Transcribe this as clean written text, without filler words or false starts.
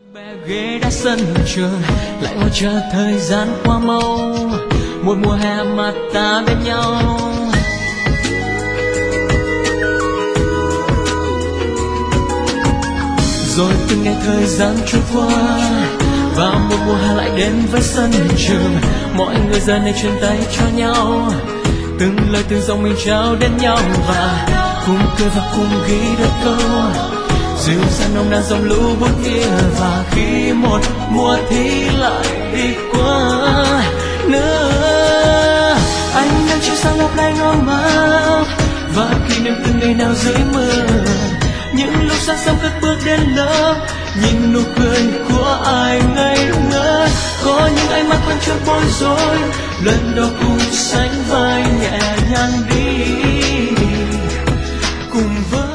Bé ghế đã sân trường lại ngồi chờ thời gian qua mau, một mùa hè mà ta bên nhau. Rồi từng ngày thời gian trôi qua và một mùa hè lại đến với sân trường. Mọi người giờ này truyền tay cho nhau, từng lời từng dòng mình trao đến nhau và cùng cười và cùng ghi đôi câu dịu dàng nồng nàn dòng lũ bốn kia. Và khi một mùa thi lại đi qua nữa, anh đang chiếu sáng lấp lánh hoang mang và kỷ niệm từng ngày nào dưới mưa. Những lúc sáng sớm cất bước đến lớp, nhìn nụ cười của ai ngây ngất. Có những ánh mắt quen chút bối rối, lần đầu cùng sánh vai nhẹ nhàng đi cùng với